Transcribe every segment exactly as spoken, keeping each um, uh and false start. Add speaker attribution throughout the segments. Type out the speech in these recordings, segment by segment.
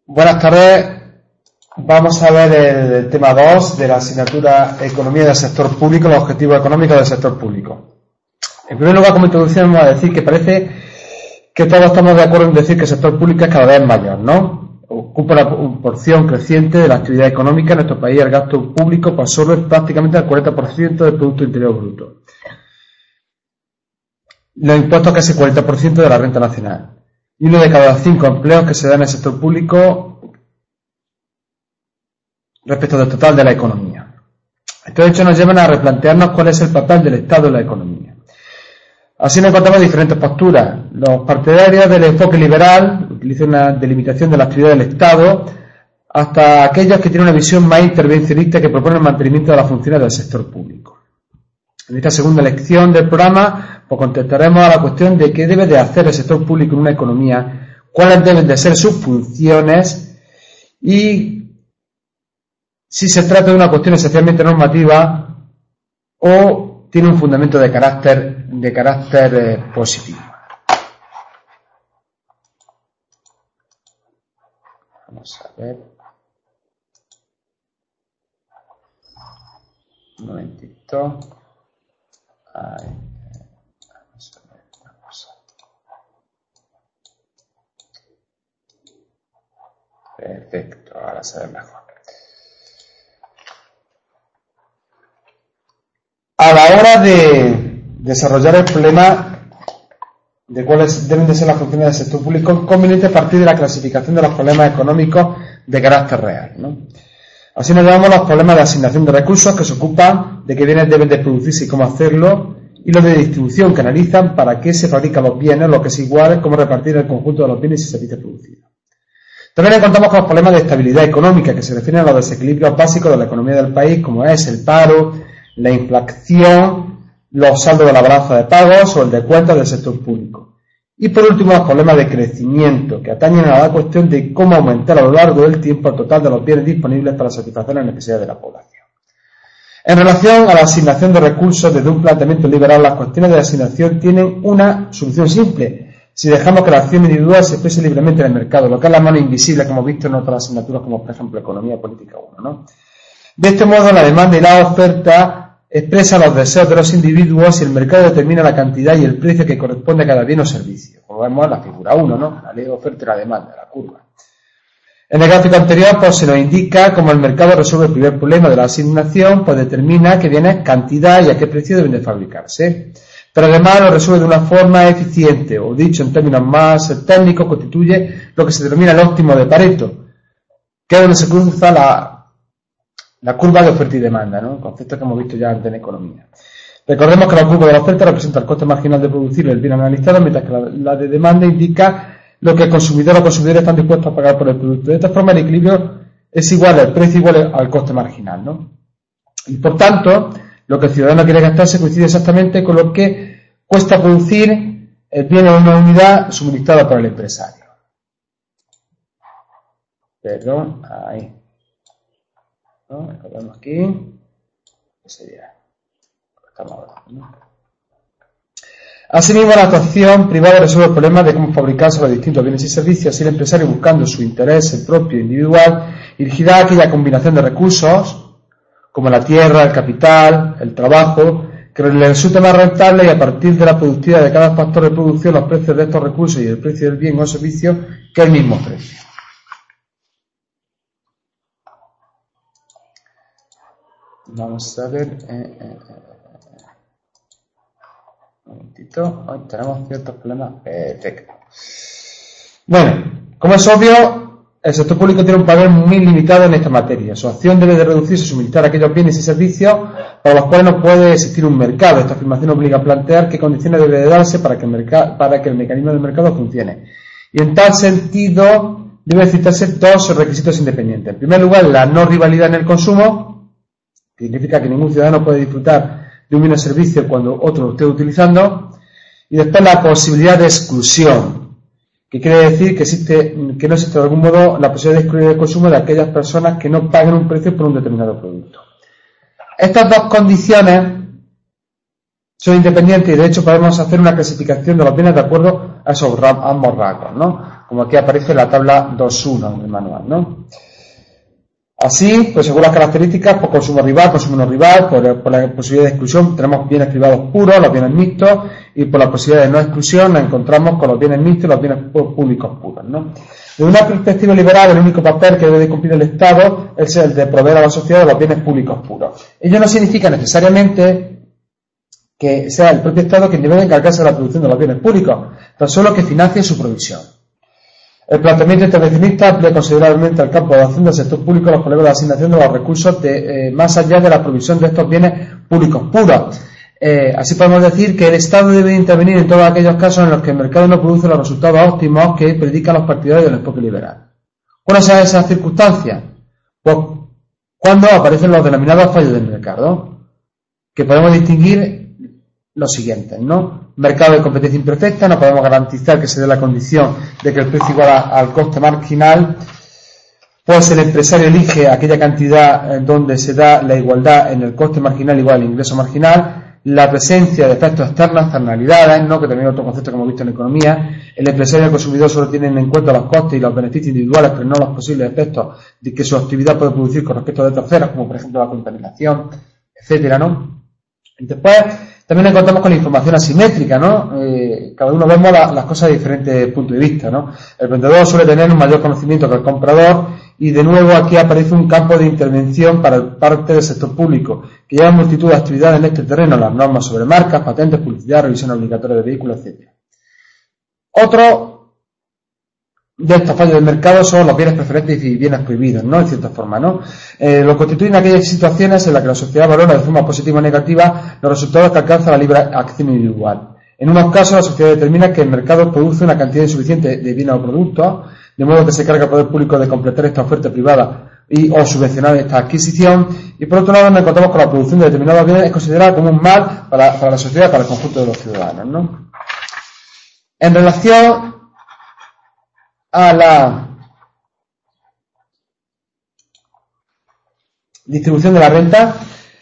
Speaker 1: Buenas tardes. Vamos a ver el, el tema dos de la asignatura Economía del sector público, los objetivos económicos del sector público. En primer lugar, como introducción, vamos a decir que parece que todos estamos de acuerdo en decir que el sector público es cada vez mayor, ¿no? Ocupa una porción creciente de la actividad económica. En nuestro país el gasto público absorbe prácticamente el cuarenta por ciento del Producto Interior Bruto. Los impuestos casi el cuarenta por ciento de la renta nacional. Y uno de cada cinco empleos que se dan en el sector público respecto del total de la economía. Estos hechos nos llevan a replantearnos cuál es el papel del Estado en la economía. Así nos encontramos diferentes posturas. Los partidarios del enfoque liberal utilizan una delimitación de la actividad del Estado, hasta aquellos que tienen una visión más intervencionista que propone el mantenimiento de las funciones del sector público. En esta segunda lección del programa, pues contestaremos a la cuestión de qué debe de hacer el sector público en una economía, cuáles deben de ser sus funciones y si se trata de una cuestión esencialmente normativa o tiene un fundamento de carácter, de carácter eh, positivo. Vamos a ver. Un momentito. Ahí. Vamos a ver una cosa. Perfecto, ahora se ve mejor. A la hora de desarrollar el problema de cuáles deben de ser las funciones del sector público, es conveniente partir de la clasificación de los problemas económicos de carácter real, ¿no? Así nos llamamos los problemas de asignación de recursos, que se ocupan de qué bienes deben de producirse y cómo hacerlo, y los de distribución, que analizan para qué se fabrican los bienes, lo que es igual, cómo repartir el conjunto de los bienes y servicios producidos. También encontramos con los problemas de estabilidad económica, que se refieren a los desequilibrios básicos de la economía del país, como es el paro, la inflación, los saldos de la balanza de pagos o el de cuentas del sector público. Y por último, los problemas de crecimiento, que atañen a la cuestión de cómo aumentar a lo largo del tiempo el total de los bienes disponibles para satisfacer las necesidades de la población. En relación a la asignación de recursos, desde un planteamiento liberal, las cuestiones de asignación tienen una solución simple, si dejamos que la acción individual se exprese libremente en el mercado, lo que es la mano invisible que hemos visto en otras asignaturas, como por ejemplo Economía Política uno, ¿no? De este modo, la demanda y la oferta expresa los deseos de los individuos y el mercado determina la cantidad y el precio que corresponde a cada bien o servicio. Como vemos en la figura uno, ¿no? La ley de oferta y la demanda, la curva. En el gráfico anterior, pues se nos indica cómo el mercado resuelve el primer problema de la asignación, pues determina qué bienes, cantidad y a qué precio deben de fabricarse. Pero además lo resuelve de una forma eficiente, o dicho en términos más técnicos, constituye lo que se denomina el óptimo de Pareto, que es donde se cruza la La curva de oferta y demanda, ¿no? Concepto que hemos visto ya antes en economía. Recordemos que la curva de la oferta representa el coste marginal de producir el bien analizado, mientras que la, la de demanda indica lo que el consumidor o consumidores están dispuestos a pagar por el producto. De esta forma, el equilibrio es igual, el precio igual al coste marginal, ¿no? Y por tanto, lo que el ciudadano quiere gastarse coincide exactamente con lo que cuesta producir el bien en una unidad suministrada por el empresario. Perdón, ahí. ¿No? Recordamos aquí, ¿qué sería? Estamos ahora, ¿no? Asimismo, la actuación privada resuelve el problema de cómo fabricarse los distintos bienes y servicios, así el empresario, buscando su interés, el propio individual, dirigirá a aquella combinación de recursos, como la tierra, el capital, el trabajo, que le resulte más rentable, y a partir de la productividad de cada factor de producción, los precios de estos recursos y el precio del bien o servicio, que es el mismo precio. Vamos a ver, eh, eh, eh, un momentito, hoy tenemos ciertos problemas, perfecto. Bueno, como es obvio, el sector público tiene un papel muy limitado en esta materia. Su acción debe de reducirse a suministrar aquellos bienes y servicios para los cuales no puede existir un mercado. Esta afirmación obliga a plantear qué condiciones debe de darse para que el mercado, para que el mecanismo del mercado funcione. Y en tal sentido, deben citarse dos requisitos independientes. En primer lugar, la no rivalidad en el consumo, que significa que ningún ciudadano puede disfrutar de un bien o servicio cuando otro lo esté utilizando, y después la posibilidad de exclusión, que quiere decir que existe, que no existe de algún modo la posibilidad de excluir el consumo de aquellas personas que no paguen un precio por un determinado producto. Estas dos condiciones son independientes y de hecho podemos hacer una clasificación de los bienes de acuerdo a esos ambos rasgos, ¿no? como aquí aparece en la tabla dos punto uno del manual, ¿no? Así, pues según las características, por consumo rival, consumo no rival, por, por la posibilidad de exclusión, tenemos bienes privados puros, los bienes mixtos, y por la posibilidad de no exclusión nos encontramos con los bienes mixtos y los bienes públicos puros, ¿no? Desde una perspectiva liberal, el único papel que debe cumplir el Estado es el de proveer a la sociedad de los bienes públicos puros. Ello no significa necesariamente que sea el propio Estado quien debe encargarse de la producción de los bienes públicos, tan solo que financie su provisión. El planteamiento intervencionista amplía considerablemente el campo de acción del sector público a los problemas de asignación de los recursos de, eh, más allá de la provisión de estos bienes públicos puros. Eh, así podemos decir que el Estado debe intervenir en todos aquellos casos en los que el mercado no produce los resultados óptimos que predican los partidarios del enfoque liberal. ¿Cuáles son esas circunstancias? Pues cuando aparecen los denominados fallos del mercado, que podemos distinguir los siguientes, ¿no? Mercado de competencia imperfecta, no podemos garantizar que se dé la condición de que el precio igual a, al coste marginal, pues el empresario elige aquella cantidad eh, donde se da la igualdad en el coste marginal igual al ingreso marginal, la presencia de efectos externos, externalidades, ¿no? Que también es otro concepto que hemos visto en economía. El empresario y el consumidor solo tienen en cuenta los costes y los beneficios individuales, pero no los posibles efectos de que su actividad puede producir con respecto de terceros, como por ejemplo la contaminación, etcétera, ¿no? Y después también nos encontramos con la información asimétrica, ¿no? Eh, cada uno vemos la, las cosas de diferentes puntos de vista, ¿no? El vendedor suele tener un mayor conocimiento que el comprador, y de nuevo aquí aparece un campo de intervención para parte del sector público, que lleva multitud de actividades en este terreno, las normas sobre marcas, patentes, publicidad, revisión obligatoria de vehículos, etcétera. Otro de estos fallos del mercado son los bienes preferentes y bienes prohibidos, ¿no? En cierta forma, ¿no? Eh, lo constituyen aquellas situaciones en las que la sociedad valora de forma positiva o negativa los resultados que alcanza la libre acción individual. En unos casos, la sociedad determina que el mercado produce una cantidad insuficiente de bienes o productos, de modo que se carga el poder público de completar esta oferta privada y o subvencionar esta adquisición, y por otro lado nos encontramos con la producción de determinados bienes es considerada como un mal para, para la sociedad, para el conjunto de los ciudadanos, ¿no? En relación a la distribución de la renta,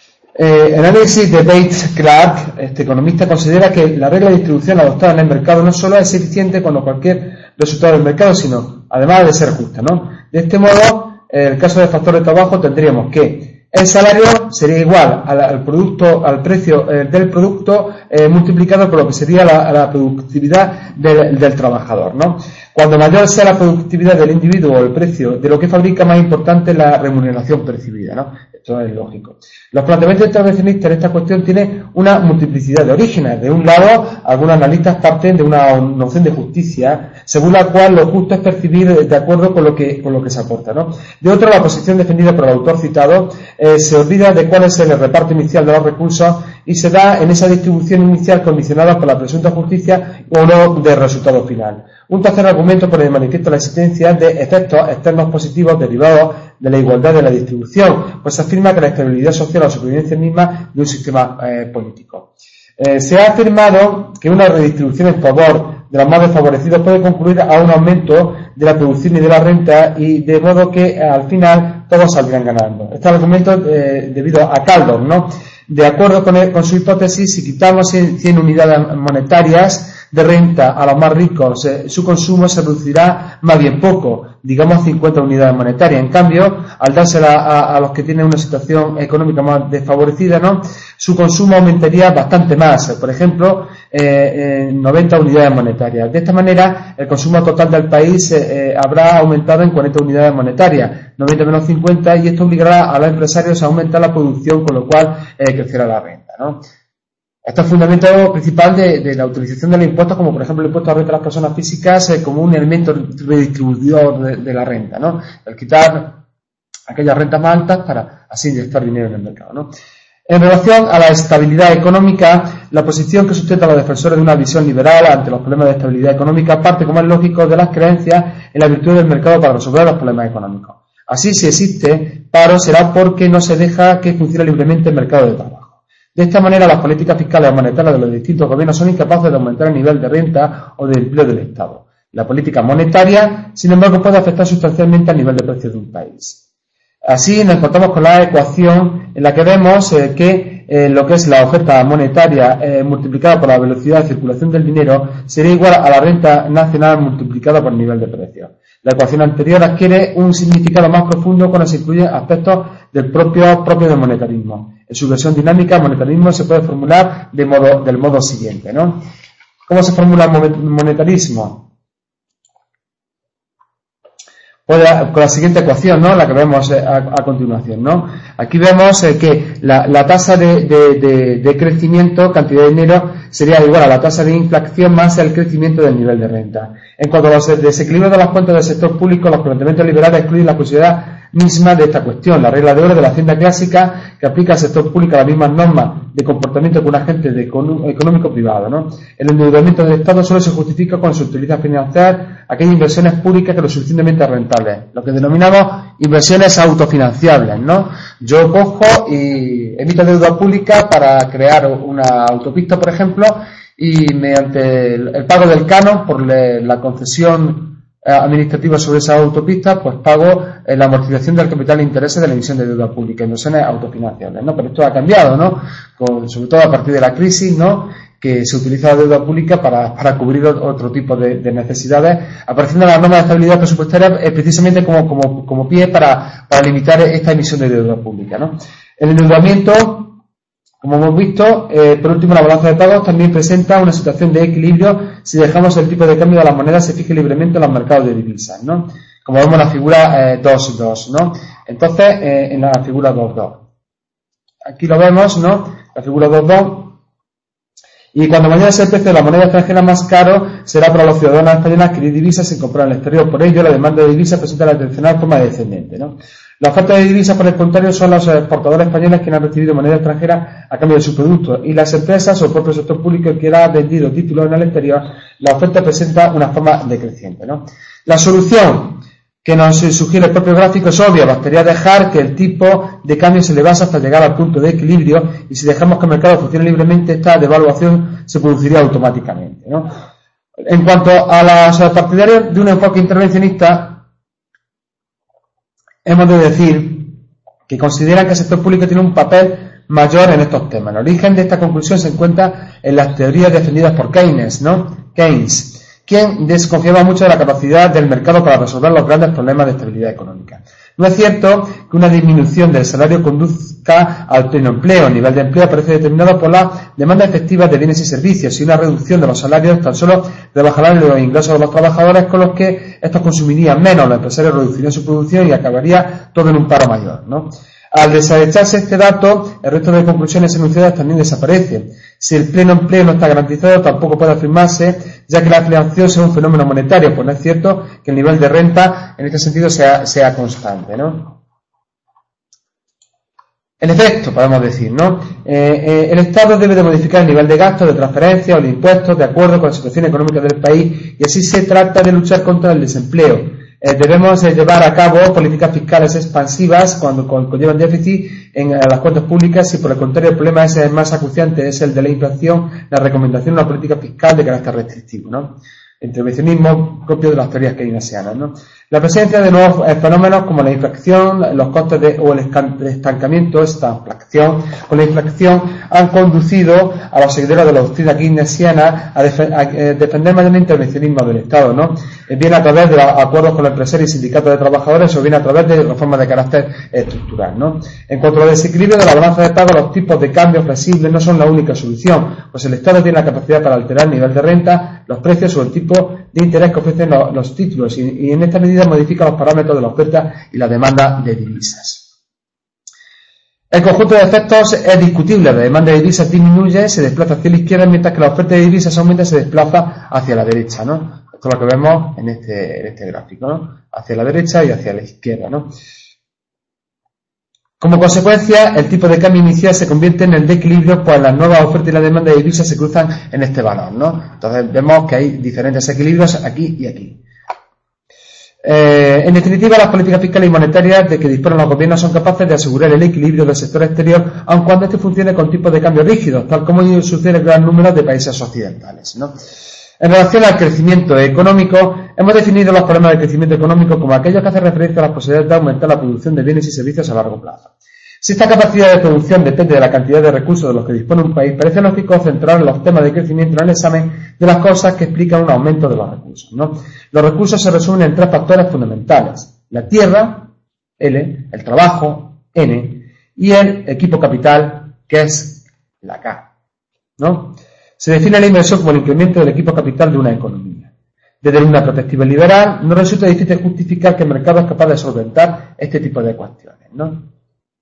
Speaker 1: eh, el análisis de Bates Clark, este economista, considera que la regla de distribución adoptada en el mercado no solo es eficiente cuando cualquier resultado del mercado, sino además de ser justa, ¿no? De este modo, en el caso del factor de trabajo tendríamos que el salario sería igual al, al producto, al precio eh, del producto eh, multiplicado por lo que sería la, la productividad del, del trabajador, ¿no? Cuando mayor sea la productividad del individuo o el precio de lo que fabrica, más importante es la remuneración percibida, ¿no? Esto es lógico. Los planteamientos intervencionistas en esta cuestión tienen una multiplicidad de orígenes. De un lado, algunos analistas parten de una noción de justicia, según la cual lo justo es percibir de acuerdo con lo que, con lo que se aporta, ¿no? De otro, la posición defendida por el autor citado eh, se olvida de cuál es el reparto inicial de los recursos y se da en esa distribución inicial condicionada por la presunta justicia o no del resultado final. Un tercer argumento pone de manifiesto la existencia de efectos externos positivos derivados de la igualdad de la distribución, pues se afirma que la estabilidad social o la supervivencia misma de un sistema eh, político. Eh, se ha afirmado que una redistribución en favor de los más desfavorecidos puede concluir a un aumento de la producción y de la renta, y de modo que eh, al final todos saldrán ganando. Este argumento eh, debido a Caldor, ¿no? De acuerdo con, el, con su hipótesis, si quitamos cien unidades monetarias de renta a los más ricos, eh, su consumo se reducirá más bien poco, digamos cincuenta unidades monetarias. En cambio, al dársela a, a los que tienen una situación económica más desfavorecida, ¿no?, su consumo aumentaría bastante más, por ejemplo, eh, eh, noventa unidades monetarias. De esta manera, el consumo total del país eh, eh, habrá aumentado en cuarenta unidades monetarias, noventa menos cincuenta, y esto obligará a los empresarios a aumentar la producción, con lo cual eh, crecerá la renta, ¿no? Esto es el fundamento principal de, de la utilización de los impuestos, como por ejemplo el impuesto a la renta de las personas físicas, eh, como un elemento redistribuidor de, de la renta, ¿no? El quitar aquellas rentas más altas para así inyectar dinero en el mercado, ¿no? En relación a la estabilidad económica, la posición que sustenta a los defensores de una visión liberal ante los problemas de estabilidad económica parte, como es lógico, de las creencias en la virtud del mercado para resolver los problemas económicos. Así, si existe paro, será porque no se deja que funcione libremente el mercado de trabajo. De esta manera, las políticas fiscales o monetarias de los distintos gobiernos son incapaces de aumentar el nivel de renta o de empleo del Estado. La política monetaria, sin embargo, puede afectar sustancialmente al nivel de precios de un país. Así nos encontramos con la ecuación en la que vemos eh, que eh, lo que es la oferta monetaria eh, multiplicada por la velocidad de circulación del dinero sería igual a la renta nacional multiplicada por el nivel de precios. La ecuación anterior adquiere un significado más profundo cuando se incluyen aspectos del propio, propio del monetarismo. En su versión dinámica, el monetarismo se puede formular de modo, del modo siguiente, ¿no? ¿Cómo se formula el monetarismo? Pues con la siguiente ecuación, ¿no? La que vemos a, a continuación, ¿no? Aquí vemos eh, que la, la tasa de, de, de, de crecimiento, cantidad de dinero, sería igual a la tasa de inflación más el crecimiento del nivel de renta. En cuanto a los desequilibrios de las cuentas del sector público, los planteamientos liberales excluyen la posibilidad misma de esta cuestión. La regla de oro de la hacienda clásica, que aplica al sector público las mismas normas de comportamiento que un agente de económico privado, ¿no? El endeudamiento del Estado solo se justifica cuando se utiliza a financiar aquellas inversiones públicas que lo suficientemente rentables, lo que denominamos inversiones autofinanciables, ¿no? Yo cojo y emito deuda pública para crear una autopista, por ejemplo, y mediante el, el pago del canon por le, la concesión administrativa sobre esa autopista, pues pago eh, la amortización del capital de intereses de la emisión de deuda pública, inversiones autofinanciables, ¿no? Pero esto ha cambiado, ¿no? Con, sobre todo a partir de la crisis, ¿no? Que se utiliza la deuda pública para, para cubrir otro tipo de, de necesidades, apareciendo las normas de estabilidad presupuestaria eh, precisamente como, como, como pie para, para limitar esta emisión de deuda pública, ¿no? El endeudamiento, como hemos visto, eh, por último, la balanza de pagos también presenta una situación de equilibrio si dejamos el tipo de cambio de las monedas se fije libremente en los mercados de divisas, ¿no? Como vemos en la figura eh, dos dos, ¿no? Entonces, eh, en la figura dos dos. Aquí lo vemos, ¿no? La figura dos dos. Y cuando mañana sea el precio de la moneda extranjera más caro, será para los ciudadanos españoles adquirir divisas sin comprar en el exterior. Por ello, la demanda de divisas presenta la tradicional de forma descendente, ¿no? La oferta de divisas, por el contrario, son los exportadores españoles quienes han recibido moneda extranjera a cambio de sus productos, y las empresas o el propio sector público que ha vendido títulos en el exterior. La oferta presenta una forma decreciente, ¿no? La solución que nos sugiere el propio gráfico es obvia: bastaría dejar que el tipo de cambio se elevase hasta llegar al punto de equilibrio, y si dejamos que el mercado funcione libremente, esta devaluación se produciría automáticamente, ¿no? En cuanto a los partidarios de un enfoque intervencionista, hemos de decir que consideran que el sector público tiene un papel mayor en estos temas. El origen de esta conclusión se encuentra en las teorías defendidas por Keynes, ¿no? Keynes, quien desconfiaba mucho de la capacidad del mercado para resolver los grandes problemas de estabilidad económica. No es cierto que una disminución del salario conduzca al pleno empleo. El nivel de empleo aparece determinado por la demanda efectiva de bienes y servicios, y una reducción de los salarios tan solo rebajará los ingresos de los trabajadores, con los que estos consumirían menos, los empresarios reducirían su producción y acabaría todo en un paro mayor, ¿no? Al desecharse este dato, el resto de conclusiones enunciadas también desaparecen. Si el pleno empleo no está garantizado, tampoco puede afirmarse, ya que la inflación sea un fenómeno monetario, pues no es cierto que el nivel de renta en este sentido sea, sea constante, ¿no? El efecto, podemos decir, ¿no? Eh, eh, el Estado debe de modificar el nivel de gasto, de transferencias o de impuestos de acuerdo con la situación económica del país, y así se trata de luchar contra el desempleo. Eh, debemos eh, llevar a cabo políticas fiscales expansivas cuando con, conllevan déficit en eh, las cuentas públicas. Si por el contrario el problema es el más acuciante, es el de la inflación, la recomendación de una política fiscal de carácter restrictivo, ¿no? Intervencionismo propio de las teorías keynesianas, ¿no? La presencia de nuevos eh, fenómenos como la inflación, los costes de, o el estancamiento, esta inflación, con la inflación, han conducido a los seguidores de la doctrina keynesiana a, def a eh, defender mayor intervencionismo del Estado, ¿no? Eh, bien a través de los acuerdos con los empresarios y sindicatos de trabajadores, o bien a través de reformas de carácter estructural, ¿no? En cuanto al desequilibrio de la balanza de pago, los tipos de cambio flexibles no son la única solución, pues el Estado tiene la capacidad para alterar el nivel de renta, los precios o el tipo de interés que ofrecen los, los títulos, y, y en esta medida modifica los parámetros de la oferta y la demanda de divisas. El conjunto de efectos es discutible. La demanda de divisas disminuye, se desplaza hacia la izquierda, mientras que la oferta de divisas aumenta y se desplaza hacia la derecha, ¿no? Esto es lo que vemos en este, en este gráfico, ¿no? Hacia la derecha y hacia la izquierda, ¿no? Como consecuencia, el tipo de cambio inicial se convierte en el de equilibrio, pues las nuevas ofertas y la demanda de divisas se cruzan en este valor, ¿no? Entonces vemos que hay diferentes equilibrios aquí y aquí. Eh, en definitiva, las políticas fiscales y monetarias de que disponen los gobiernos son capaces de asegurar el equilibrio del sector exterior, aun cuando este funcione con tipos de cambio rígidos, tal como sucede en gran número de países occidentales, ¿no? En relación al crecimiento económico, hemos definido los problemas del crecimiento económico como aquellos que hacen referencia a las posibilidades de aumentar la producción de bienes y servicios a largo plazo. Si esta capacidad de producción depende de la cantidad de recursos de los que dispone un país, parece lógico centrar los temas de crecimiento en el examen de las cosas que explican un aumento de los recursos, ¿no? Los recursos se resumen en tres factores fundamentales: la tierra, L, el trabajo, N, y el equipo capital, que es la K, ¿no? Se define la inversión como el incremento del equipo capital de una economía. Desde una perspectiva liberal, no resulta difícil justificar que el mercado es capaz de solventar este tipo de cuestiones, ¿no?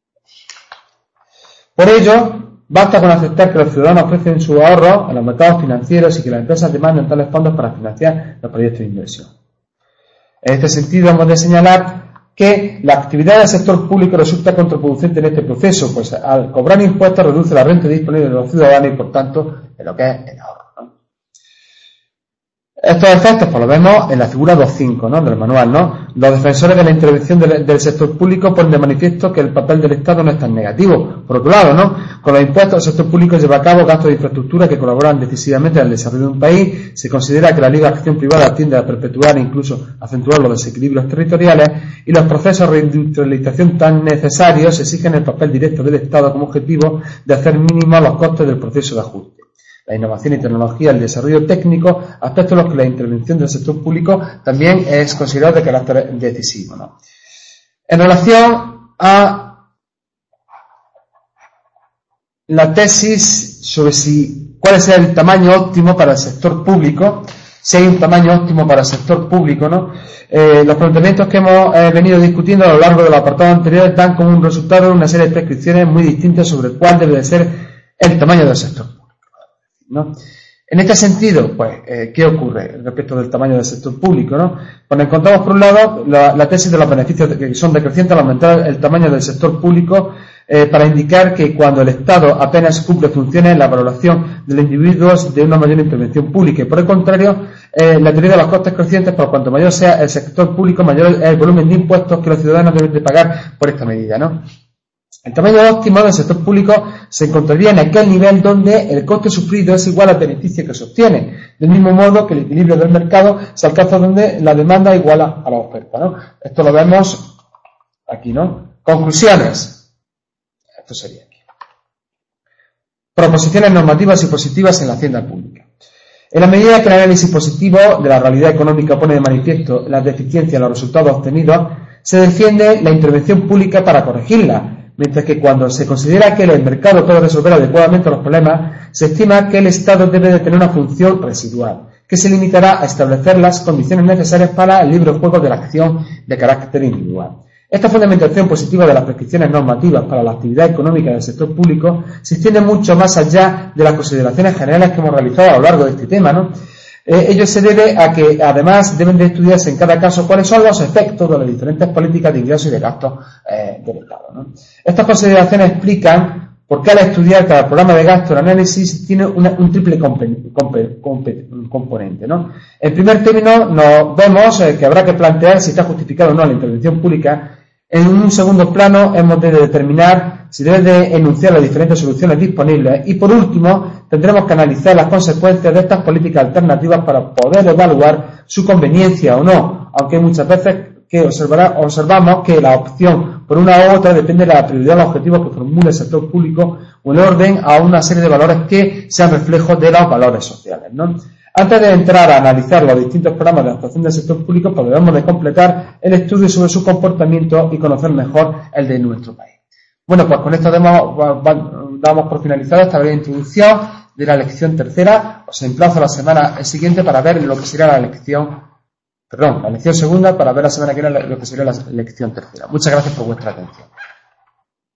Speaker 1: Por ello, basta con aceptar que los ciudadanos ofrecen su ahorro a los mercados financieros y que las empresas demandan tales fondos para financiar los proyectos de inversión. En este sentido, hemos de señalar que la actividad del sector público resulta contraproducente en este proceso, pues al cobrar impuestos reduce la renta disponible de los ciudadanos y, por tanto, en lo que es el ahorro, ¿no? Estos efectos pues los vemos en la figura dos punto cinco, ¿no?, del manual, ¿no? Los defensores de la intervención del, del sector público ponen de manifiesto que el papel del Estado no es tan negativo. Por otro lado, ¿no?, con los impuestos el sector público lleva a cabo gastos de infraestructura que colaboran decisivamente al desarrollo de un país. Se considera que la libre acción privada tiende a perpetuar e incluso acentuar los desequilibrios territoriales, y los procesos de reindustrialización tan necesarios exigen el papel directo del Estado como objetivo de hacer mínimos los costes del proceso de ajuste. La innovación y tecnología, el desarrollo técnico, aspectos en los que la intervención del sector público también es considerada de carácter decisivo, ¿no? En relación a la tesis sobre si cuál es el tamaño óptimo para el sector público, si hay un tamaño óptimo para el sector público, ¿no? Eh, los planteamientos que hemos eh, venido discutiendo a lo largo de los apartados anteriores dan como un resultado una serie de prescripciones muy distintas sobre cuál debe de ser el tamaño del sector público, ¿no? En este sentido, pues, eh, ¿qué ocurre respecto del tamaño del sector público, ¿no? Pues encontramos, por un lado, la, la tesis de los beneficios de, que son decrecientes al aumentar el tamaño del sector público, eh, para indicar que cuando el Estado apenas cumple funciones, la valoración del individuo es de una mayor intervención pública. Y por el contrario, eh, la teoría de los costes crecientes, por cuanto mayor sea el sector público, mayor es el volumen de impuestos que los ciudadanos deben de pagar por esta medida, ¿no? El tamaño óptimo del sector público se encontraría en aquel nivel donde el coste sufrido es igual al beneficio que se obtiene, del mismo modo que el equilibrio del mercado se alcanza donde la demanda iguala a la oferta, ¿no? Esto lo vemos aquí, ¿no? Conclusiones. Esto sería aquí. Proposiciones normativas y positivas en la hacienda pública. En la medida que el análisis positivo de la realidad económica pone de manifiesto las deficiencias en los resultados obtenidos, se defiende la intervención pública para corregirla. Mientras que cuando se considera que el mercado puede resolver adecuadamente los problemas, se estima que el Estado debe de tener una función residual, que se limitará a establecer las condiciones necesarias para el libre juego de la acción de carácter individual. Esta fundamentación positiva de las prescripciones normativas para la actividad económica del sector público se extiende mucho más allá de las consideraciones generales que hemos realizado a lo largo de este tema, ¿no? Eh, ello se debe a que, además, deben de estudiarse en cada caso cuáles son los efectos de las diferentes políticas de ingresos y de gastos eh, del Estado, ¿no? Estas consideraciones explican por qué al estudiar cada programa de gasto el análisis tiene una, un triple compen, compen, compen, componente, ¿no? En primer término, nos vemos eh, que habrá que plantear si está justificada o no la intervención pública. En un segundo plano, hemos de determinar si debe de enunciar las diferentes soluciones disponibles. Y por último, tendremos que analizar las consecuencias de estas políticas alternativas para poder evaluar su conveniencia o no, aunque muchas veces que observará, observamos que la opción por una u otra depende de la prioridad de los objetivos que formule el sector público o en orden a una serie de valores que sean reflejos de los valores sociales, ¿no? Antes de entrar a analizar los distintos programas de actuación del sector público, pues debemos de completar el estudio sobre su comportamiento y conocer mejor el de nuestro país. Bueno, pues con esto damos, damos por finalizada esta breve introducción de la lección tercera. Os emplazo la semana siguiente para ver lo que será la lección, perdón, la lección segunda, para ver la semana que viene lo que será la lección tercera. Muchas gracias por vuestra atención.